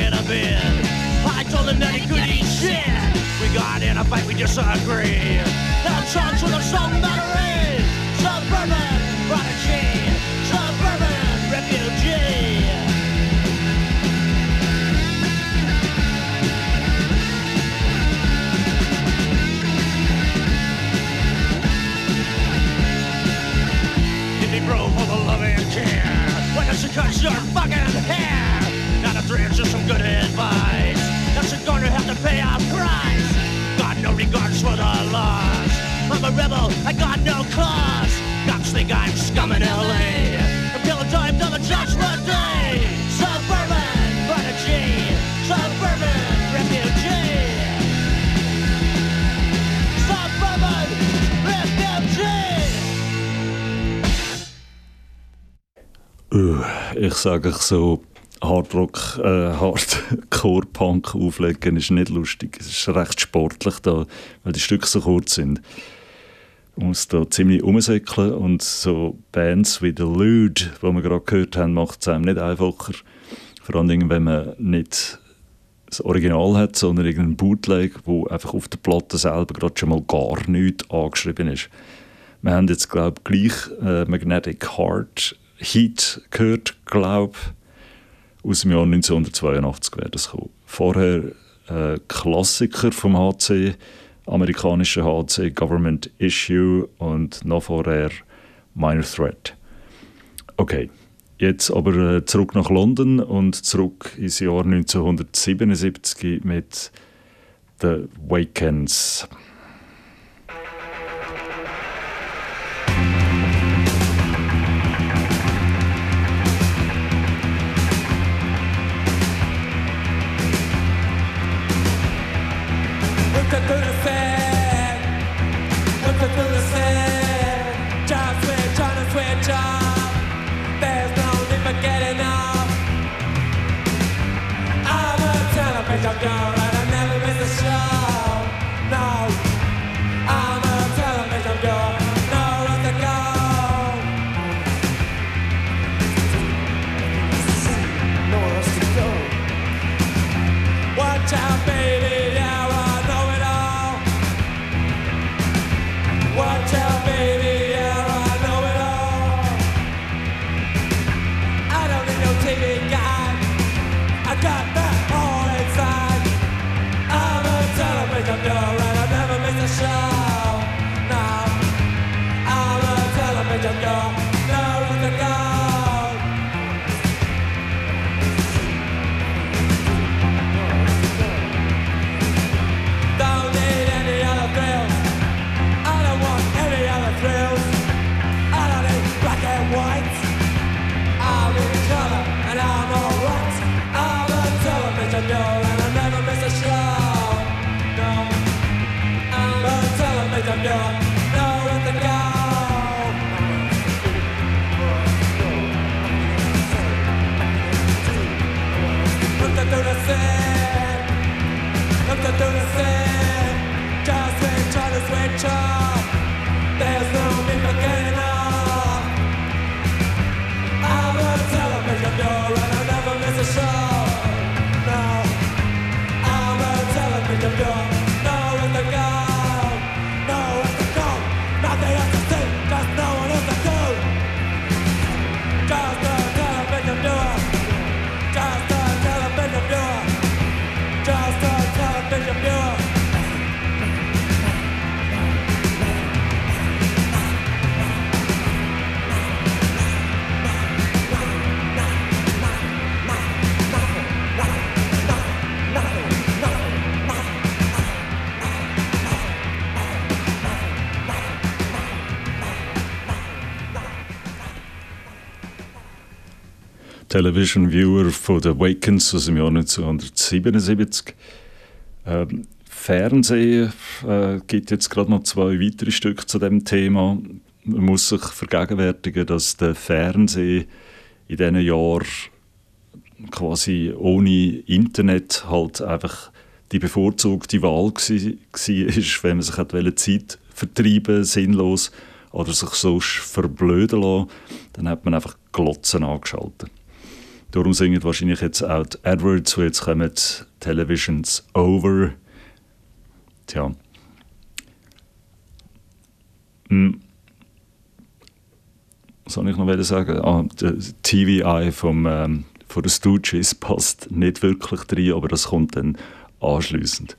in a bed. I told him that he could eat shit. We got in a fight, we disagreed. Now chunks with a salt battery. Suburban prodigy. Suburban refugee. Give me bro for the love and care. When does she cut your fucking hair? Now the three, it's just some good advice. Now she's gonna have to pay our price. Got no regards for the laws. I'm a rebel, I got no cause. Cops think I'm scum in LA. Until the time till the judgment day. Suburban prodigy. Suburban refugee. Suburban refugee. Ich sage euch so, Hardrock, Hardcore-Punk auflegen ist nicht lustig. Es ist recht sportlich da, weil die Stücke so kurz sind. Man muss da ziemlich rumsäckeln und so Bands wie The Lude, die wir gerade gehört haben, macht es einem nicht einfacher. Vor allem, wenn man nicht das Original hat, sondern irgendeinen Bootleg, wo einfach auf der Platte selber gerade schon mal gar nichts angeschrieben ist. Wir haben jetzt, glaube ich, gleich Magnetic Heart Heat gehört, glaube ich. Aus dem Jahr 1982 wäre das gekommen. Vorher Klassiker vom HC, amerikanischer HC, Government Issue und noch vorher Minor Threat. Okay, jetzt aber zurück nach London und zurück ins Jahr 1977 mit The Wakens. Television Viewer von The Wakens aus dem Jahr 1977. Fernsehen gibt jetzt gerade noch 2 weitere Stücke zu dem Thema. Man muss sich vergegenwärtigen, dass der Fernseher in diesen Jahren quasi ohne Internet halt einfach die bevorzugte Wahl war, wenn man sich Zeit vertreiben sinnlos oder sich sonst verblöden lassen, dann hat man einfach Glotzen angeschaltet. Darum singen wahrscheinlich jetzt auch die Edwards, und jetzt kommen Television's Over. Tja. Was soll ich noch sagen? Der TVI von den Stooges passt nicht wirklich rein, aber das kommt dann anschliessend.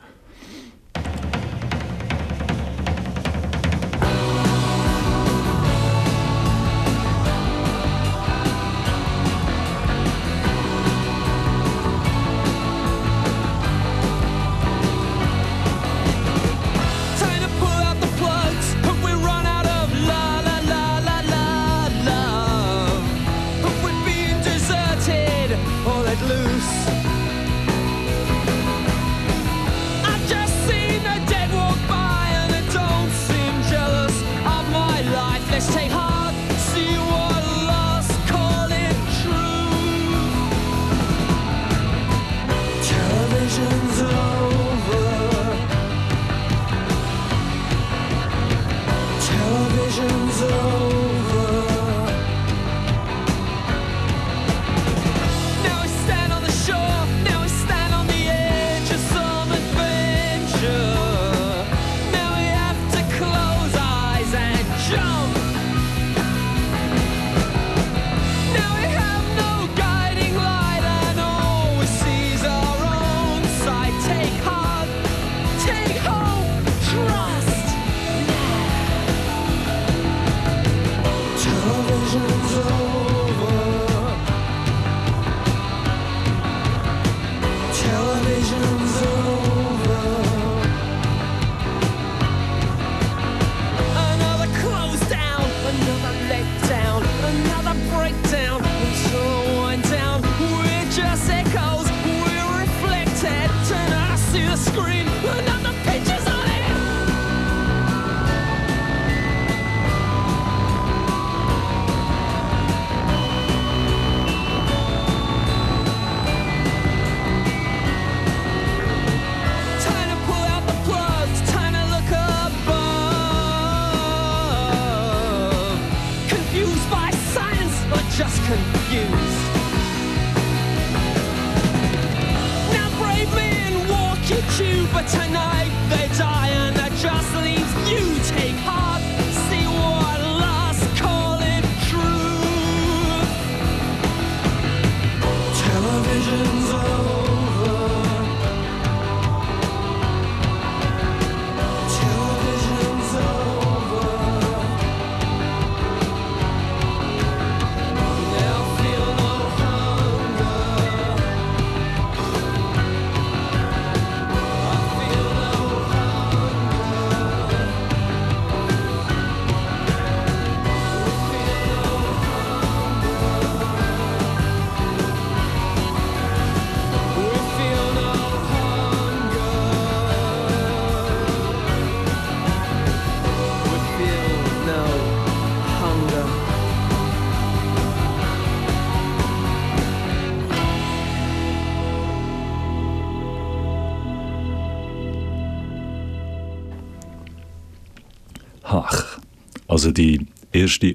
Ach, also die erste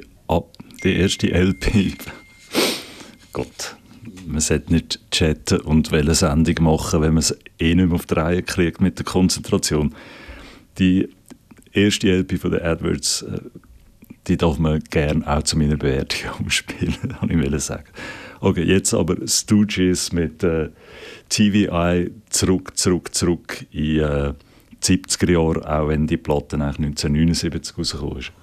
LP. Gott, man sollte nicht chatten und eine Sendung machen, wenn man es eh nicht mehr auf die Reihe kriegt mit der Konzentration. Die erste LP von den Edwards, die darf man gerne auch zu meiner Bewertung umspielen, kann ich sagen. Okay, jetzt aber Stooges mit TVI zurück in die 70er Jahre, auch wenn die Platte eigentlich 1979 rausgekommen ist.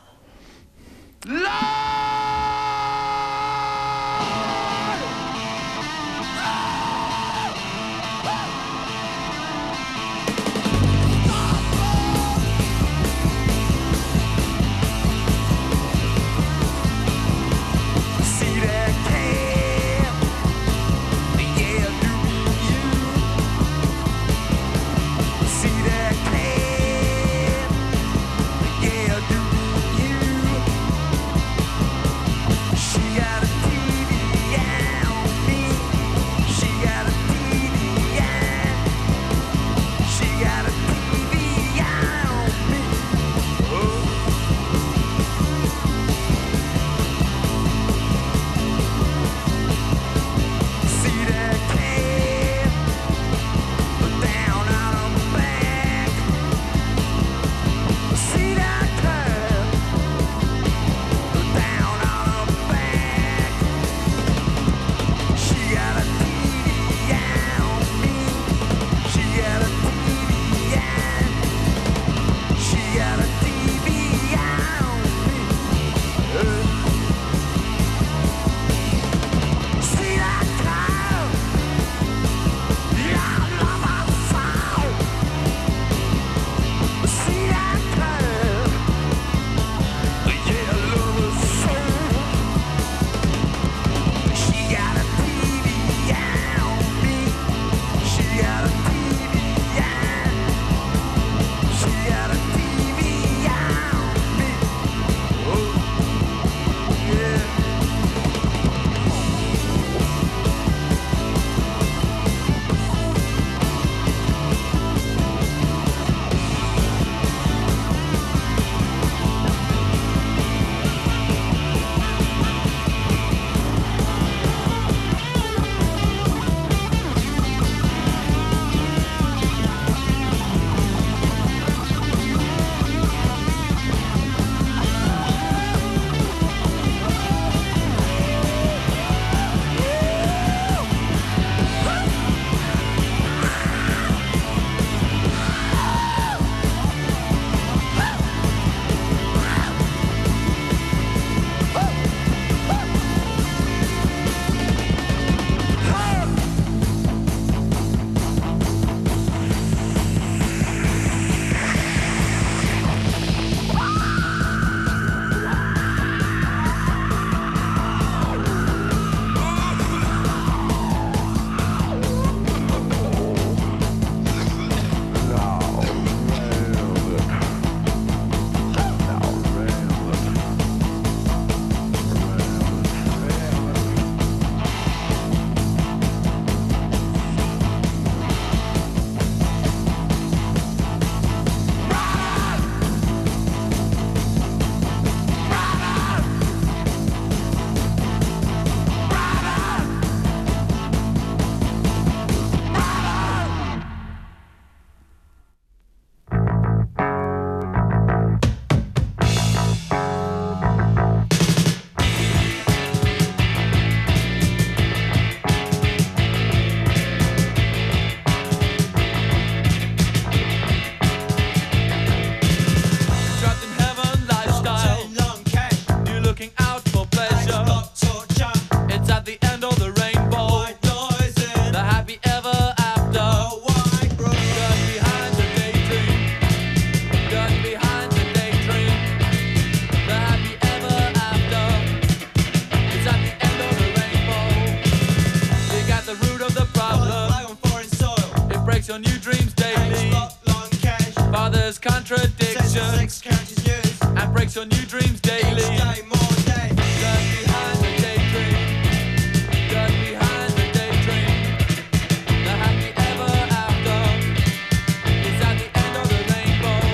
Father's contradictions. 76 counties news. And breaks your new dreams daily. Each day, more day. Dirt behind the daydream. Dirt behind the daydream. The happy ever after is at the end of the rainbow.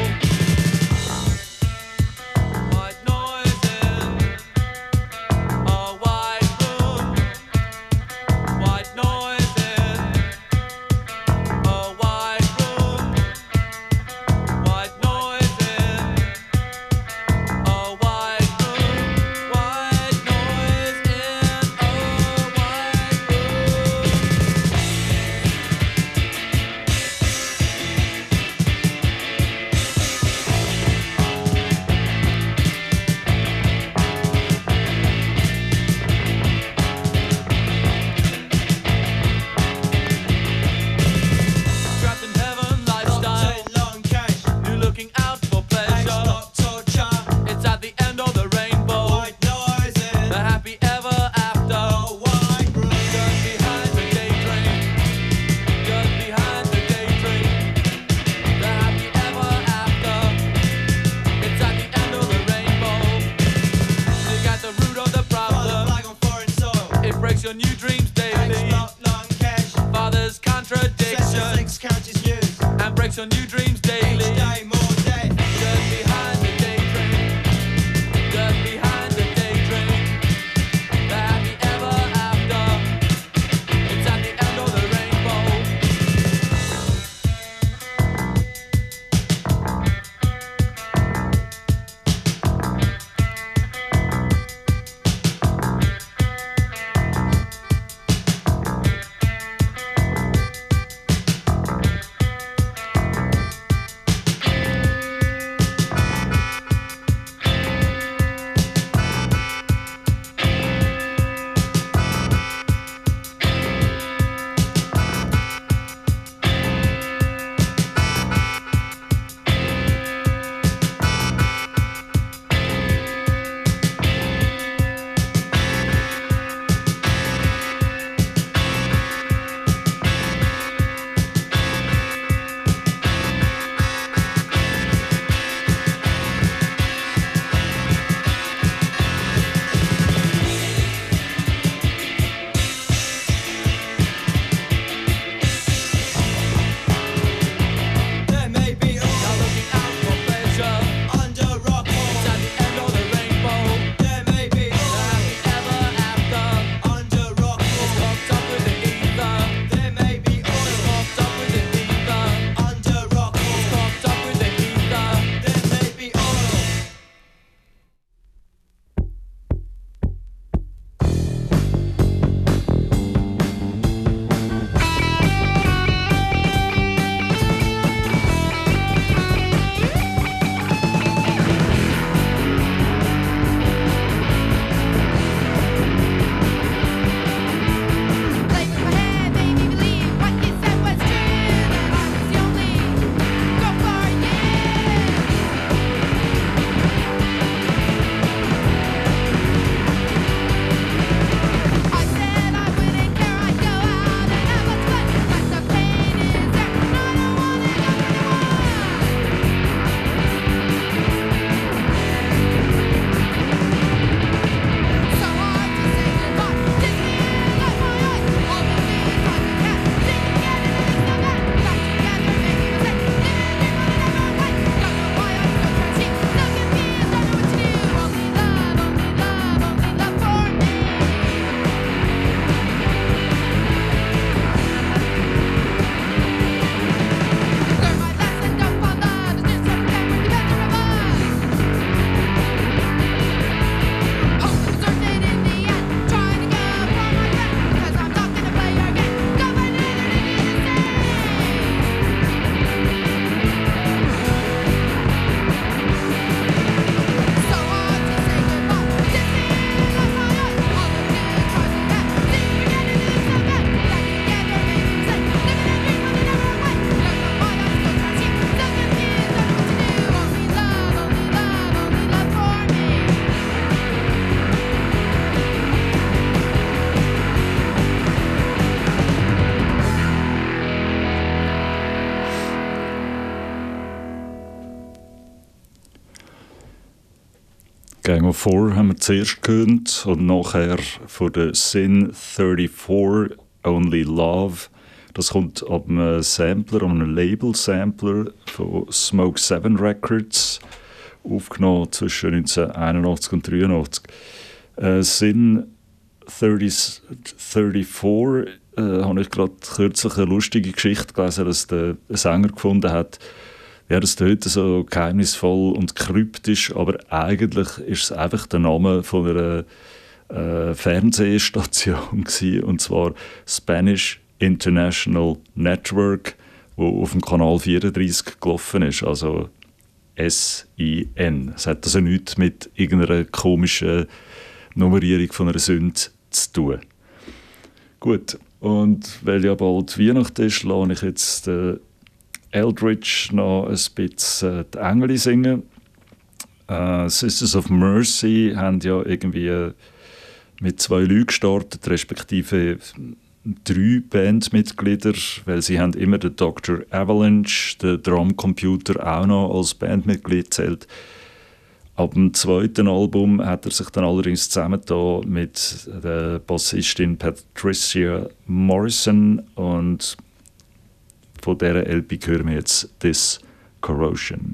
White noise in a white room. White noise in a white room. White noise in a white room. White noise in a white Trapped in heaven lifestyle. Octane long cash. You're looking out for pleasure. Stop torture. It's at the end of the rainbow. White noise in The happy ever after. a white room. Dirt behind the daydream. Dirt behind the daydream. The happy ever after. It's at the end of the rainbow. Dig at the root of the Fly the problem. flag on foreign soil. It breaks your new dreams daily. Stop long cash. Father's contradiction 76 counties news. and breaks your new dreams daily. Each day, more day. Dirt behind the daydream. Dirt behind the daydream. The happy ever after. It's at the end of the rainbow. Gang of Four haben wir zuerst gehört und nachher von der Sin 34 Only Love. Das kommt ab einem Sampler, einem Label-Sampler von Smoke 7 Records, aufgenommen zwischen 1981 und 1983. Sin 34 habe ich gerade kürzlich eine lustige Geschichte gelesen, dass der Sänger gefunden hat. Ja, das tönt so geheimnisvoll und kryptisch, aber eigentlich ist es einfach der Name von einer Fernsehstation gewesen, und zwar Spanish International Network, wo auf dem Kanal 34 gelaufen ist, also SIN. Es hat also nichts mit irgendeiner komischen Nummerierung von einer Sünde zu tun. Gut, und weil ja bald Weihnachten ist, lasse ich jetzt Eldritch noch ein bisschen die Engel singen. Sisters of Mercy haben ja irgendwie mit 2 Leuten gestartet, respektive 3 Bandmitglieder, weil sie haben immer den Dr. Avalanche, den Drumcomputer, auch noch als Bandmitglied zählt. Ab dem zweiten Album hat er sich dann allerdings zusammengetan mit der Bassistin Patricia Morrison, und von dieser LP hören wir jetzt «This Corrosion».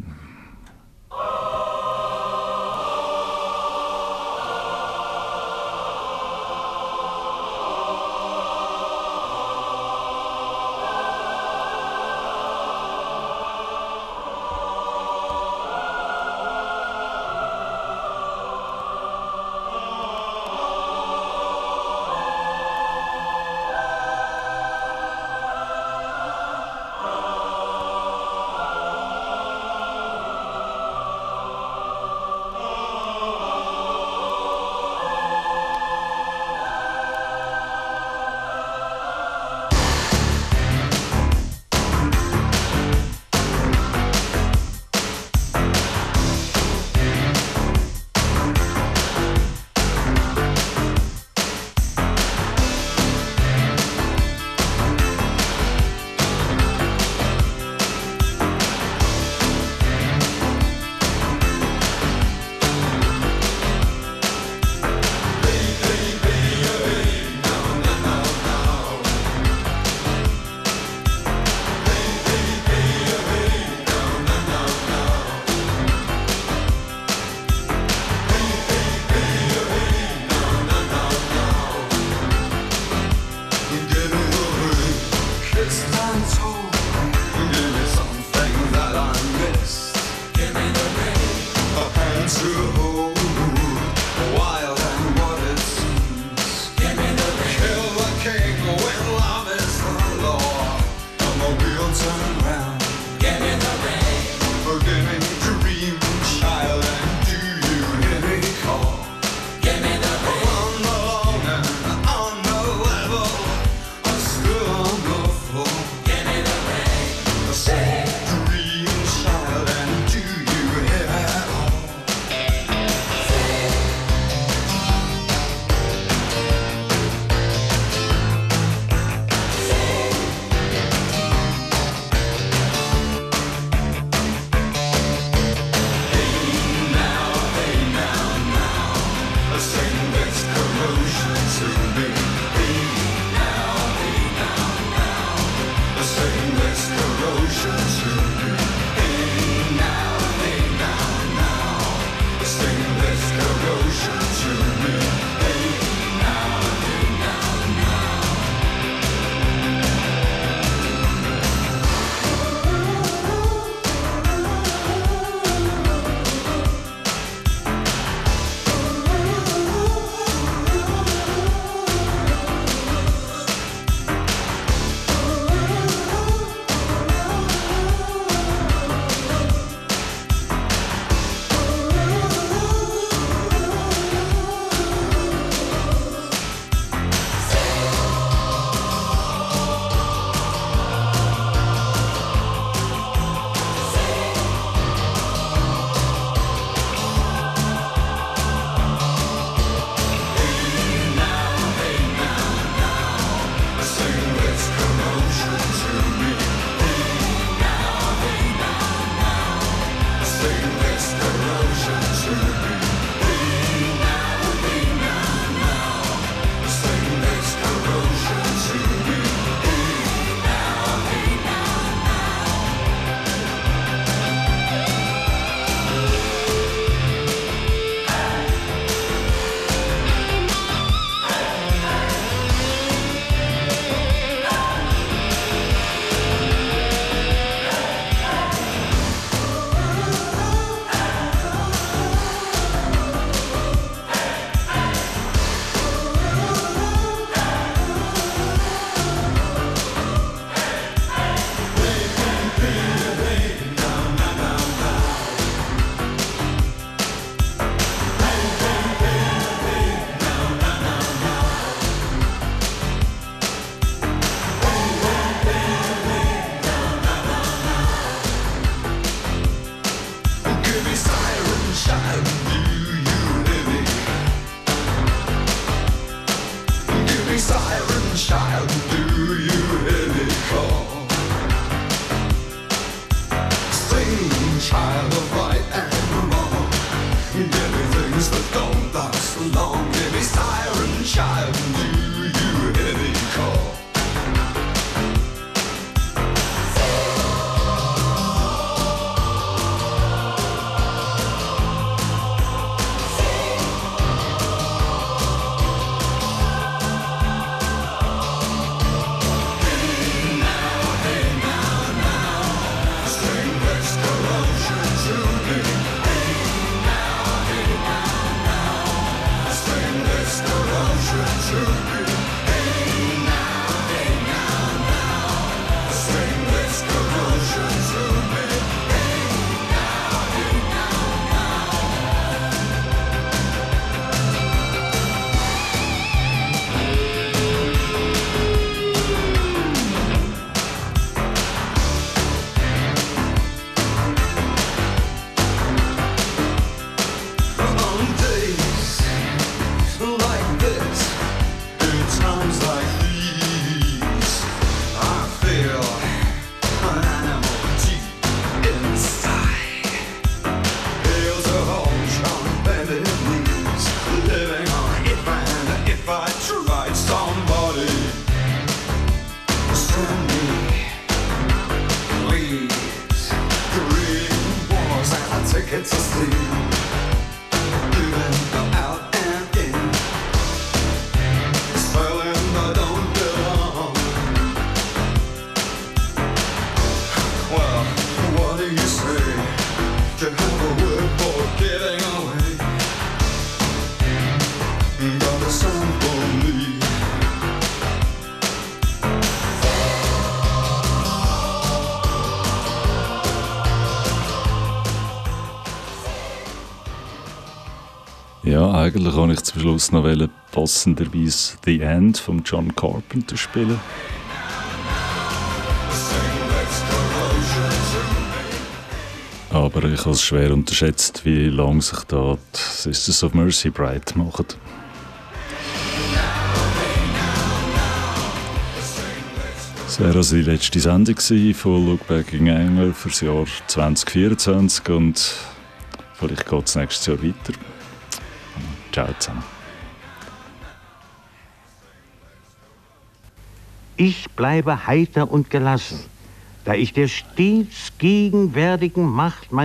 child of right and wrong. Give me things that don't last long. Give me siren child and you heavy call. Tickets to sleep. You then go out and in, spelling I don't belong. Well, what do you say? Do you have a word for getting away? Got a sample me. Ja, eigentlich wollte ich zum Schluss noch passenderweise «The End» von John Carpenter spielen. Aber ich habe es schwer unterschätzt, wie lange sich da die Sisters of Mercy breit machen. Das wäre also die letzte Sendung von «Look Back in Anger» für das Jahr 2024 und vielleicht geht es nächstes Jahr weiter. Ciao zusammen. Ich bleibe heiter und gelassen, da ich der stets gegenwärtigen Macht